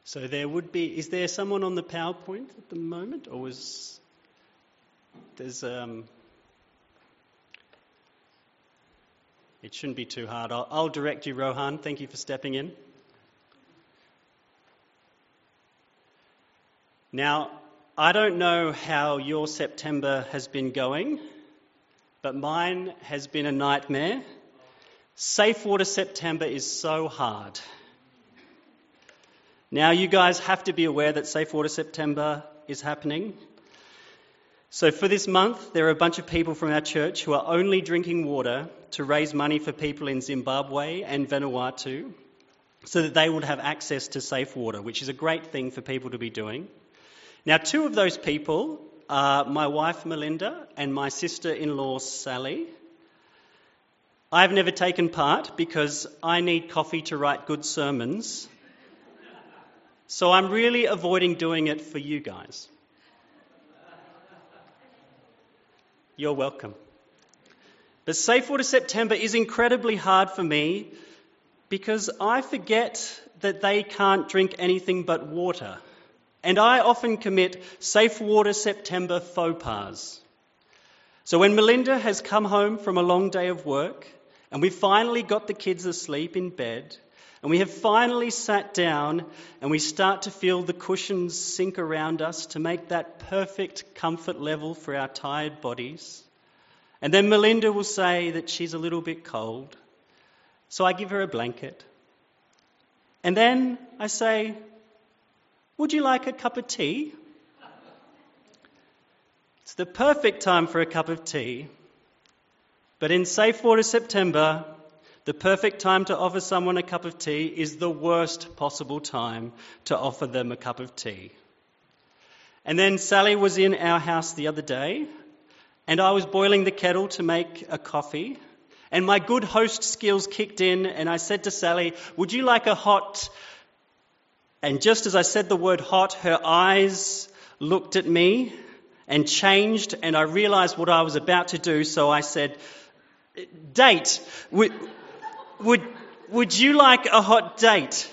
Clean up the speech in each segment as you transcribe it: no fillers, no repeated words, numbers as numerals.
So is there someone on the PowerPoint at the moment, or there's, it shouldn't be too hard. I'll direct you, Rohan. Thank you for stepping in. Now, I don't know how your September has been going, but mine has been a nightmare. Safe Water September is so hard. Now, you guys have to be aware that Safe Water September is happening. So for this month, there are a bunch of people from our church who are only drinking water to raise money for people in Zimbabwe and Vanuatu so that they would have access to safe water, which is a great thing for people to be doing. Now, two of those people are my wife, Melinda, and my sister-in-law, Sally. I've never taken part because I need coffee to write good sermons. So I'm really avoiding doing it for you guys. You're welcome. But Safe Water September is incredibly hard for me because I forget that they can't drink anything but water. And I often commit Safe Water September faux pas. So when Melinda has come home from a long day of work and we finally got the kids asleep in bed, and we have finally sat down and we start to feel the cushions sink around us to make that perfect comfort level for our tired bodies. And then Melinda will say that she's a little bit cold. So I give her a blanket. And then I say, "Would you like a cup of tea?" It's the perfect time for a cup of tea. But in Safe Water September, the perfect time to offer someone a cup of tea is the worst possible time to offer them a cup of tea. And then Sally was in our house the other day, and I was boiling the kettle to make a coffee, and my good host skills kicked in, and I said to Sally, "Would you like a hot..." And just as I said the word hot, her eyes looked at me and changed, and I realised what I was about to do, so I said, "Date. Would you like a hot date?"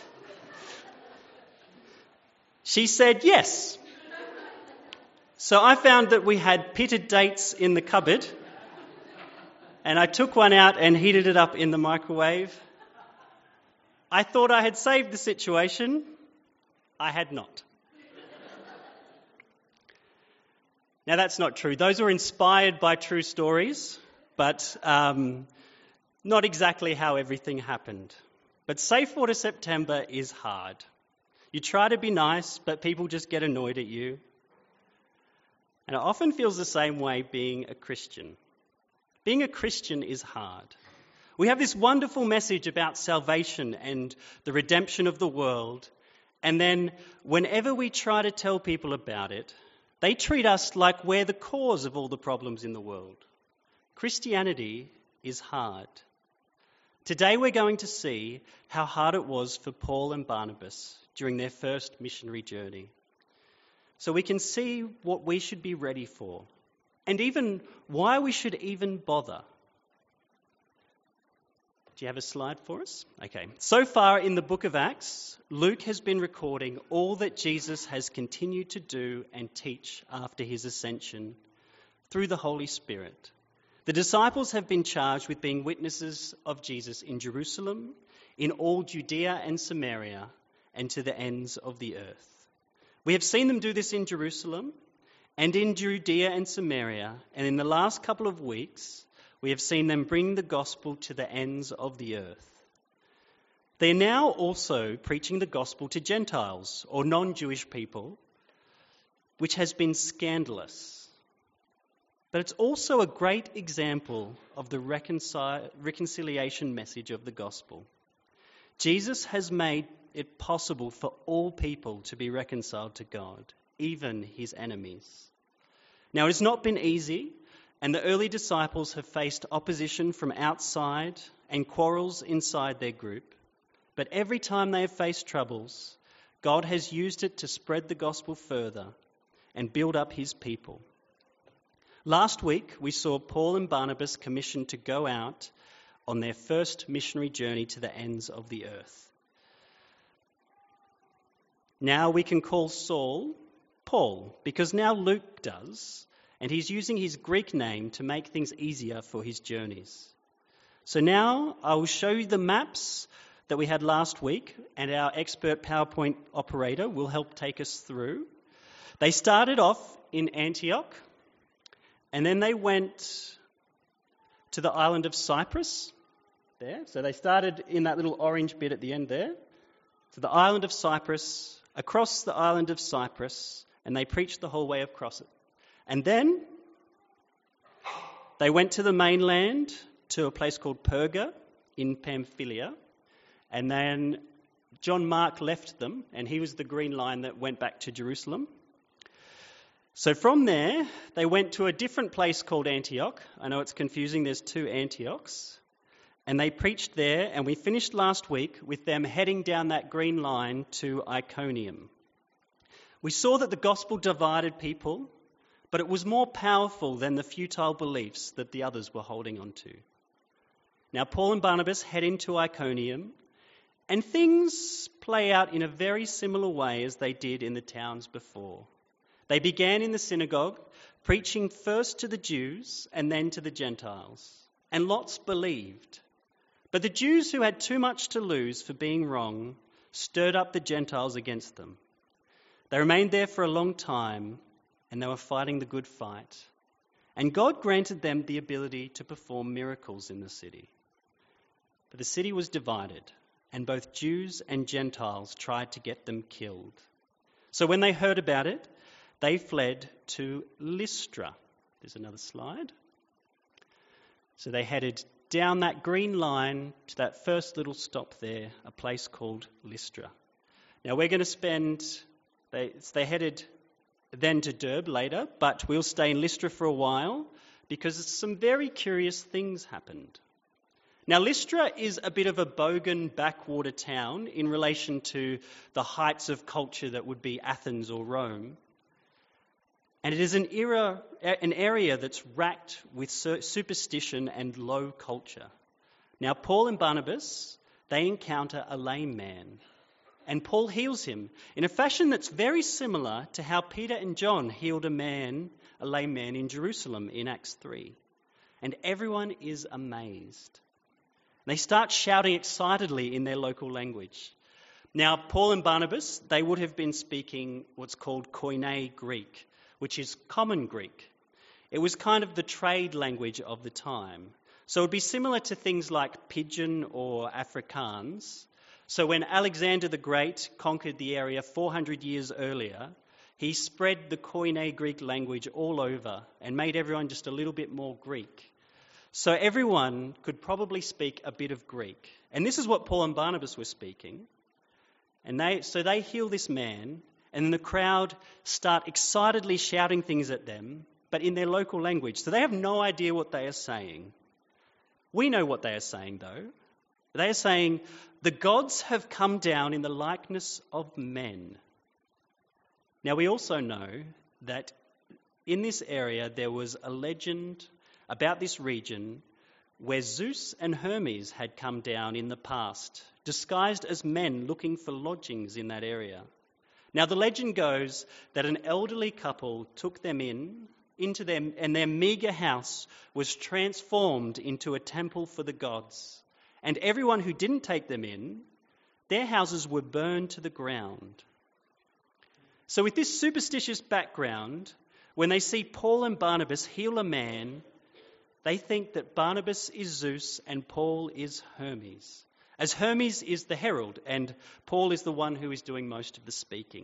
She said yes. So I found that we had pitted dates in the cupboard, and I took one out and heated it up in the microwave. I thought I had saved the situation. I had not. Now that's not true. Those were inspired by true stories, but not exactly how everything happened. But Safe Water September is hard. You try to be nice, but people just get annoyed at you. And it often feels the same way being a Christian. Being a Christian is hard. We have this wonderful message about salvation and the redemption of the world, and then whenever we try to tell people about it, they treat us like we're the cause of all the problems in the world. Christianity is hard. Today we're going to see how hard it was for Paul and Barnabas during their first missionary journey. So we can see what we should be ready for, and even why we should even bother. Do you have a slide for us? Okay. So far in the book of Acts, Luke has been recording all that Jesus has continued to do and teach after his ascension through the Holy Spirit. The disciples have been charged with being witnesses of Jesus in Jerusalem, in all Judea and Samaria, and to the ends of the earth. We have seen them do this in Jerusalem and in Judea and Samaria, and in the last couple of weeks, we have seen them bring the gospel to the ends of the earth. They are now also preaching the gospel to Gentiles or non-Jewish people, which has been scandalous. But it's also a great example of the reconciliation message of the gospel. Jesus has made it possible for all people to be reconciled to God, even his enemies. Now, it's not been easy, and the early disciples have faced opposition from outside and quarrels inside their group. But every time they have faced troubles, God has used it to spread the gospel further and build up his people. Last week, we saw Paul and Barnabas commissioned to go out on their first missionary journey to the ends of the earth. Now we can call Saul Paul, because now Luke does, and he's using his Greek name to make things easier for his journeys. So now I will show you the maps that we had last week, and our expert PowerPoint operator will help take us through. They started off in Antioch, and then they went to the island of Cyprus there. So they started in that little orange bit at the end there, to the island of Cyprus, across the island of Cyprus, and they preached the whole way across it. And then they went to the mainland, to a place called Perga in Pamphylia, and then John Mark left them, and he was the green line that went back to Jerusalem. So from there, they went to a different place called Antioch. I know it's confusing, there's two Antiochs. And they preached there, and we finished last week with them heading down that green line to Iconium. We saw that the gospel divided people, but it was more powerful than the futile beliefs that the others were holding on to. Now, Paul and Barnabas head into Iconium, and things play out in a very similar way as they did in the towns before. They began in the synagogue, preaching first to the Jews and then to the Gentiles. And lots believed. But the Jews, who had too much to lose for being wrong, stirred up the Gentiles against them. They remained there for a long time, and they were fighting the good fight. And God granted them the ability to perform miracles in the city. But the city was divided, and both Jews and Gentiles tried to get them killed. So when they heard about it, they fled to Lystra. There's another slide. So they headed down that green line to that first little stop there, a place called Lystra. Now we're going to spend, they headed then to Derbe later, but we'll stay in Lystra for a while because some very curious things happened. Now Lystra is a bit of a bogan backwater town in relation to the heights of culture that would be Athens or Rome. And it is an area that's racked with superstition and low culture. Now, Paul and Barnabas, they encounter a lame man. And Paul heals him in a fashion that's very similar to how Peter and John healed a lame man in Jerusalem in Acts 3. And everyone is amazed. They start shouting excitedly in their local language. Now, Paul and Barnabas, they would have been speaking what's called Koine Greek, which is common Greek. It was kind of the trade language of the time. So it would be similar to things like Pidgin or Afrikaans. So when Alexander the Great conquered the area 400 years earlier, he spread the Koine Greek language all over and made everyone just a little bit more Greek. So everyone could probably speak a bit of Greek. And this is what Paul and Barnabas were speaking. And they heal this man, and the crowd start excitedly shouting things at them, but in their local language. So they have no idea what they are saying. We know what they are saying, though. They are saying, the gods have come down in the likeness of men. Now, we also know that in this area there was a legend about this region where Zeus and Hermes had come down in the past, disguised as men looking for lodgings in that area. Now, the legend goes that an elderly couple took them into them, and their meagre house was transformed into a temple for the gods. And everyone who didn't take them in, their houses were burned to the ground. So with this superstitious background, when they see Paul and Barnabas heal a man, they think that Barnabas is Zeus and Paul is Hermes, as Hermes is the herald and Paul is the one who is doing most of the speaking.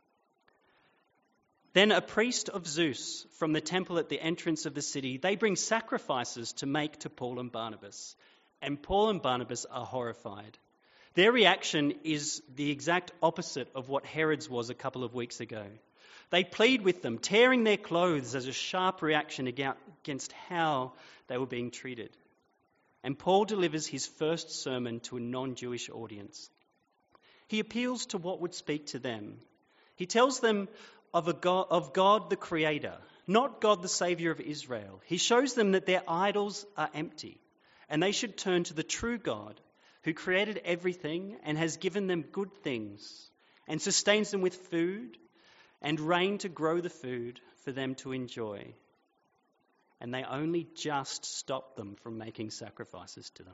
Then a priest of Zeus from the temple at the entrance of the city, they bring sacrifices to make to Paul and Barnabas. And Paul and Barnabas are horrified. Their reaction is the exact opposite of what Herod's was a couple of weeks ago. They plead with them, tearing their clothes as a sharp reaction against how they were being treated. And Paul delivers his first sermon to a non-Jewish audience. He appeals to what would speak to them. He tells them of God the Creator, not God the Saviour of Israel. He shows them that their idols are empty, and they should turn to the true God who created everything and has given them good things. and sustains them with food and rain to grow the food for them to enjoy. And they only just stop them from making sacrifices to them.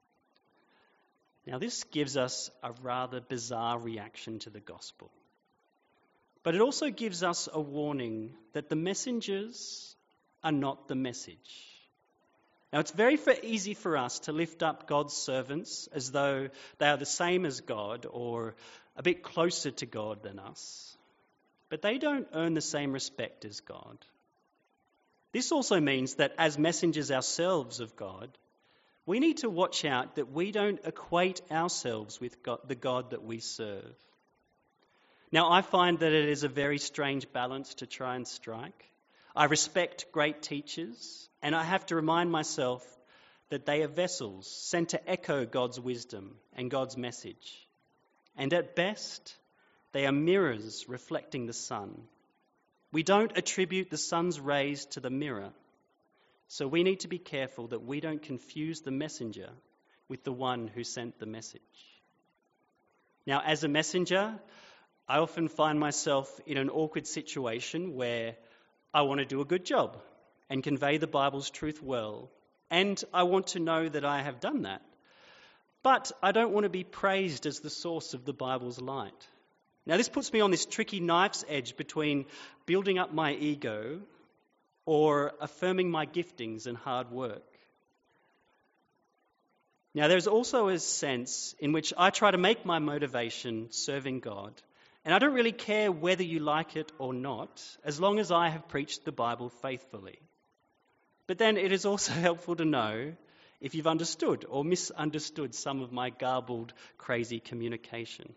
Now, this gives us a rather bizarre reaction to the gospel. But it also gives us a warning that the messengers are not the message. Now, it's very easy for us to lift up God's servants as though they are the same as God or a bit closer to God than us. But they don't earn the same respect as God. This also means that as messengers ourselves of God, we need to watch out that we don't equate ourselves with God, the God that we serve. Now, I find that it is a very strange balance to try and strike. I respect great teachers, and I have to remind myself that they are vessels sent to echo God's wisdom and God's message. And at best, they are mirrors reflecting the sun. We don't attribute the sun's rays to the mirror, so we need to be careful that we don't confuse the messenger with the one who sent the message. Now, as a messenger, I often find myself in an awkward situation where I want to do a good job and convey the Bible's truth well, and I want to know that I have done that. But I don't want to be praised as the source of the Bible's light. Now, this puts me on this tricky knife's edge between building up my ego or affirming my giftings and hard work. Now, there's also a sense in which I try to make my motivation serving God. And I don't really care whether you like it or not, as long as I have preached the Bible faithfully. But then it is also helpful to know if you've understood or misunderstood some of my garbled, crazy communication.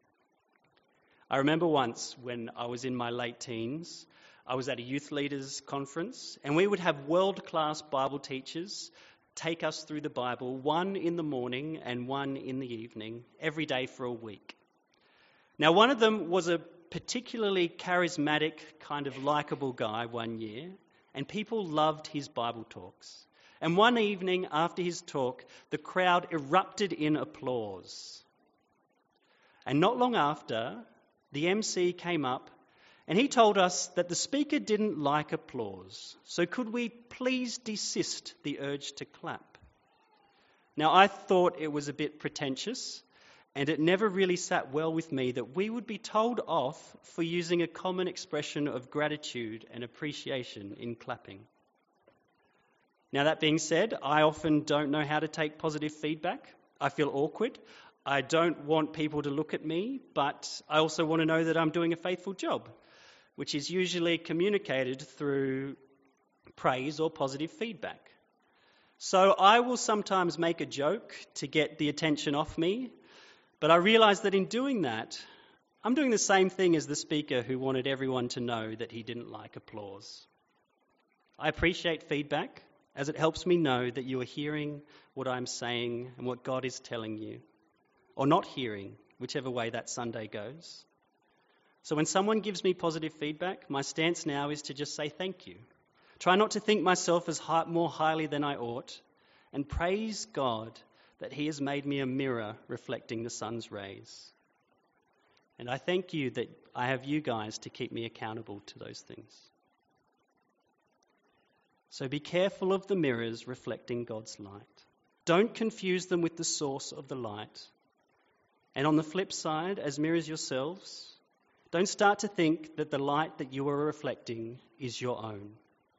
I remember once when I was in my late teens, I was at a youth leaders conference, and we would have world-class Bible teachers take us through the Bible, one in the morning and one in the evening, every day for a week. Now, one of them was a particularly charismatic, kind of likeable guy one year, and people loved his Bible talks. And one evening after his talk, the crowd erupted in applause. And not long after, the MC came up and he told us that the speaker didn't like applause, so could we please desist the urge to clap? Now, I thought it was a bit pretentious, and it never really sat well with me that we would be told off for using a common expression of gratitude and appreciation in clapping. Now, that being said, I often don't know how to take positive feedback. I feel awkward. I don't want people to look at me, but I also want to know that I'm doing a faithful job, which is usually communicated through praise or positive feedback. So I will sometimes make a joke to get the attention off me, but I realise that in doing that, I'm doing the same thing as the speaker who wanted everyone to know that he didn't like applause. I appreciate feedback as it helps me know that you are hearing what I'm saying and what God is telling you, or not hearing, whichever way that Sunday goes. So when someone gives me positive feedback, my stance now is to just say thank you. Try not to think myself as more highly than I ought, and praise God that he has made me a mirror reflecting the sun's rays. And I thank you that I have you guys to keep me accountable to those things. So be careful of the mirrors reflecting God's light. Don't confuse them with the source of the light. And on the flip side, as mirrors yourselves, don't start to think that the light that you are reflecting is your own.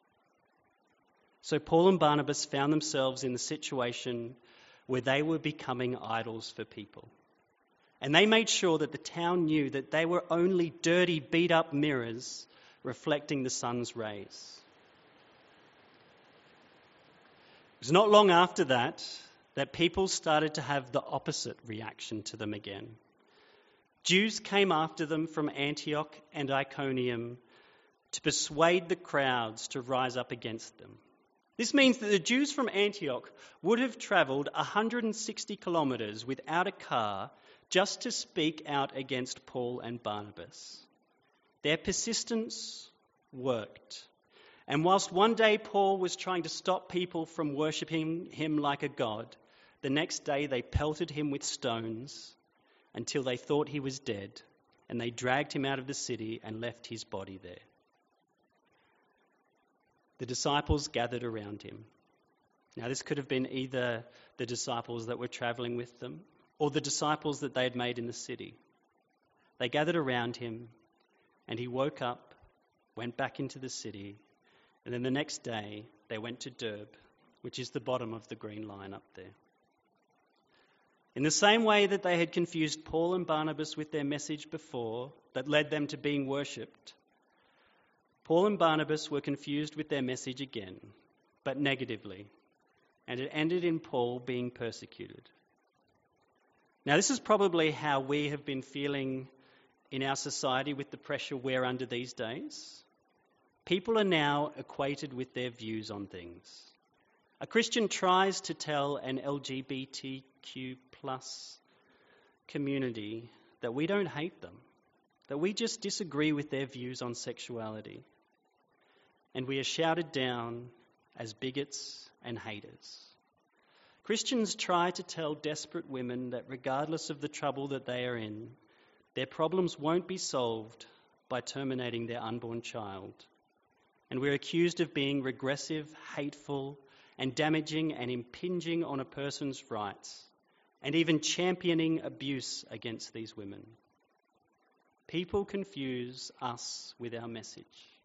So Paul and Barnabas found themselves in the situation where they were becoming idols for people. And they made sure that the town knew that they were only dirty, beat-up mirrors reflecting the sun's rays. It was not long after that people started to have the opposite reaction to them again. Jews came after them from Antioch and Iconium to persuade the crowds to rise up against them. This means that the Jews from Antioch would have travelled 160 kilometres without a car just to speak out against Paul and Barnabas. Their persistence worked. And whilst one day Paul was trying to stop people from worshipping him like a god, the next day they pelted him with stones until they thought he was dead and they dragged him out of the city and left his body there. The disciples gathered around him. Now, this could have been either the disciples that were travelling with them or the disciples that they had made in the city. They gathered around him, and he woke up, went back into the city, and then the next day they went to Derbe, which is the bottom of the green line up there. In the same way that they had confused Paul and Barnabas with their message before that led them to being worshipped, Paul and Barnabas were confused with their message again, but negatively, and it ended in Paul being persecuted. Now, this is probably how we have been feeling in our society with the pressure we're under these days. People are now equated with their views on things. A Christian tries to tell an LGBTQ plus community that we don't hate them, that we just disagree with their views on sexuality. And we are shouted down as bigots and haters. Christians try to tell desperate women that regardless of the trouble that they are in, their problems won't be solved by terminating their unborn child. And we're accused of being regressive, hateful, and damaging and impinging on a person's rights, and even championing abuse against these women. People confuse us with our message.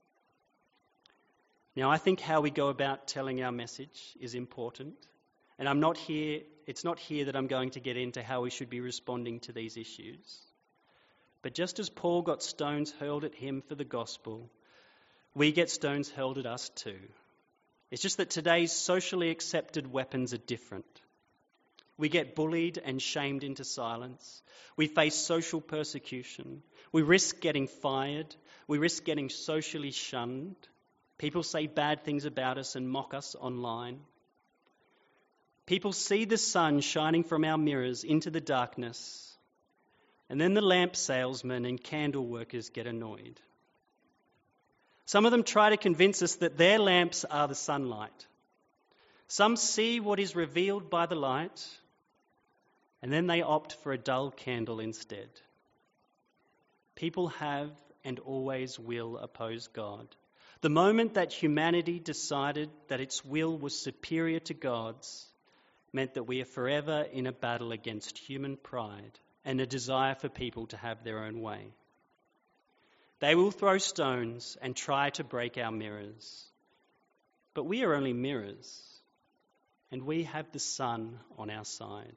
Now, I think how we go about telling our message is important, and it's not here that I'm going to get into how we should be responding to these issues. But just as Paul got stones hurled at him for the gospel, we get stones hurled at us too. It's just that today's socially accepted weapons are different. We get bullied and shamed into silence. We face social persecution. We risk getting fired. We risk getting socially shunned. People say bad things about us and mock us online. People see the sun shining from our mirrors into the darkness, and then the lamp salesmen and candle workers get annoyed. Some of them try to convince us that their lamps are the sunlight. Some see what is revealed by the light, and then they opt for a dull candle instead. People have and always will oppose God. The moment that humanity decided that its will was superior to God's meant that we are forever in a battle against human pride and a desire for people to have their own way. They will throw stones and try to break our mirrors. But we are only mirrors, and we have the sun on our side.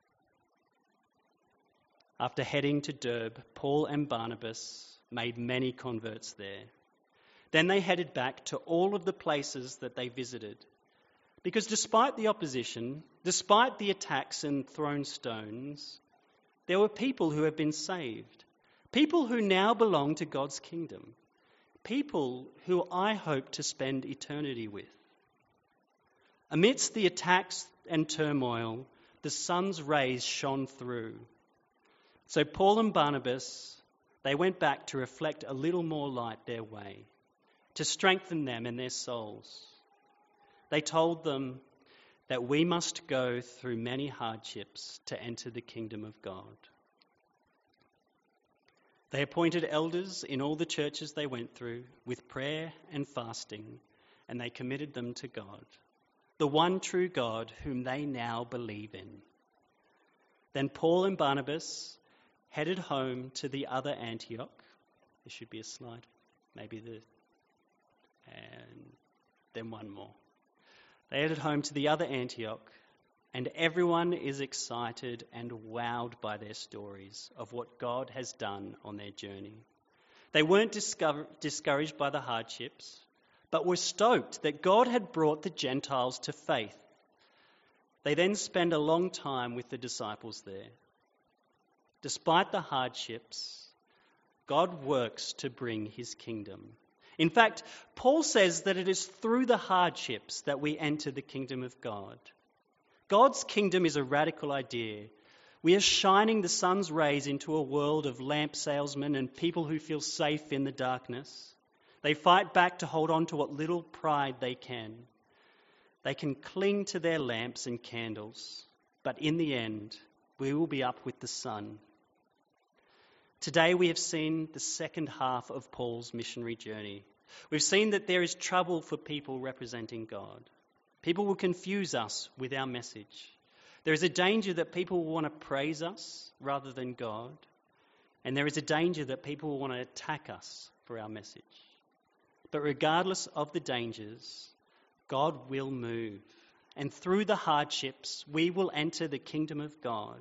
After heading to Derbe, Paul and Barnabas made many converts there. Then they headed back to all of the places that they visited. Because despite the opposition, despite the attacks and thrown stones, there were people who have been saved. People who now belong to God's kingdom. People who I hope to spend eternity with. Amidst the attacks and turmoil, the sun's rays shone through. So Paul and Barnabas, they went back to reflect a little more light their way, to strengthen them in their souls. They told them that we must go through many hardships to enter the kingdom of God. They appointed elders in all the churches they went through with prayer and fasting, and they committed them to God, the one true God whom they now believe in. Then Paul and Barnabas headed home to the other Antioch. There should be a slide, and then one more. They headed home to the other Antioch, and everyone is excited and wowed by their stories of what God has done on their journey. They weren't discouraged by the hardships, but were stoked that God had brought the Gentiles to faith. They then spend a long time with the disciples there. Despite the hardships, God works to bring his kingdom. In fact, Paul says that it is through the hardships that we enter the kingdom of God. God's kingdom is a radical idea. We are shining the sun's rays into a world of lamp salesmen and people who feel safe in the darkness. They fight back to hold on to what little pride they can. They can cling to their lamps and candles, but in the end, we will be up with the sun. Today we have seen the second half of Paul's missionary journey. We've seen that there is trouble for people representing God. People will confuse us with our message. There is a danger that people will want to praise us rather than God. And there is a danger that people will want to attack us for our message. But regardless of the dangers, God will move. And through the hardships, we will enter the kingdom of God.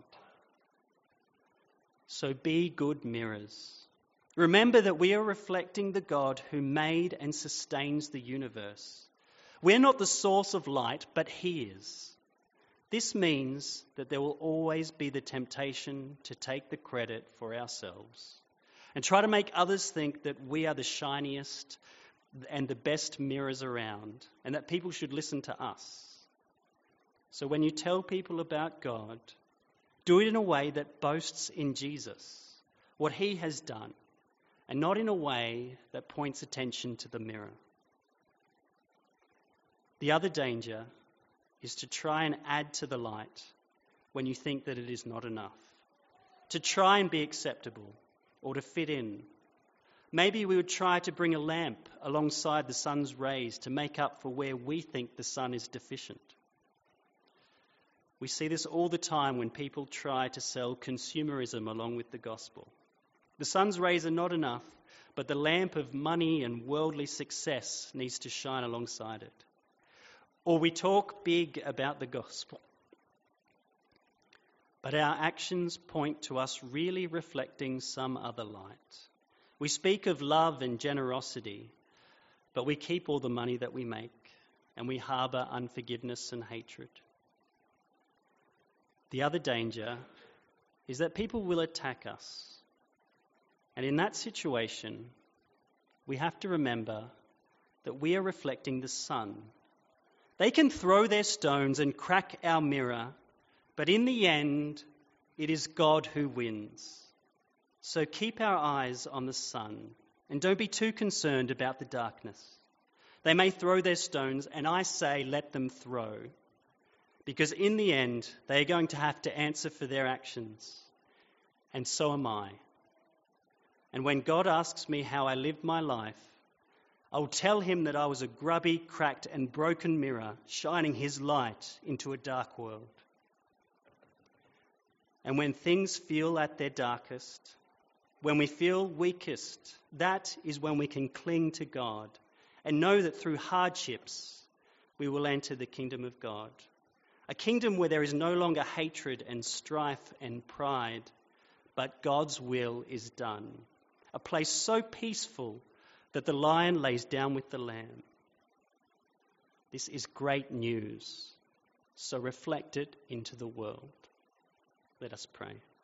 So be good mirrors. Remember that we are reflecting the God who made and sustains the universe. We're not the source of light, but He is. This means that there will always be the temptation to take the credit for ourselves and try to make others think that we are the shiniest and the best mirrors around and that people should listen to us. So when you tell people about God, do it in a way that boasts in Jesus, what He has done, and not in a way that points attention to the mirror. The other danger is to try and add to the light when you think that it is not enough, to try and be acceptable or to fit in. Maybe we would try to bring a lamp alongside the sun's rays to make up for where we think the sun is deficient. We see this all the time when people try to sell consumerism along with the gospel. The sun's rays are not enough, but the lamp of money and worldly success needs to shine alongside it. Or we talk big about the gospel, but our actions point to us really reflecting some other light. We speak of love and generosity, but we keep all the money that we make, and we harbour unforgiveness and hatred. The other danger is that people will attack us. And in that situation, we have to remember that we are reflecting the sun. They can throw their stones and crack our mirror, but in the end, it is God who wins. So keep our eyes on the sun and don't be too concerned about the darkness. They may throw their stones, and I say let them throw. Because in the end, they are going to have to answer for their actions. And so am I. And when God asks me how I lived my life, I will tell Him that I was a grubby, cracked and broken mirror shining His light into a dark world. And when things feel at their darkest, when we feel weakest, that is when we can cling to God and know that through hardships, we will enter the kingdom of God. A kingdom where there is no longer hatred and strife and pride, but God's will is done. A place so peaceful that the lion lays down with the lamb. This is great news. So reflect it into the world. Let us pray.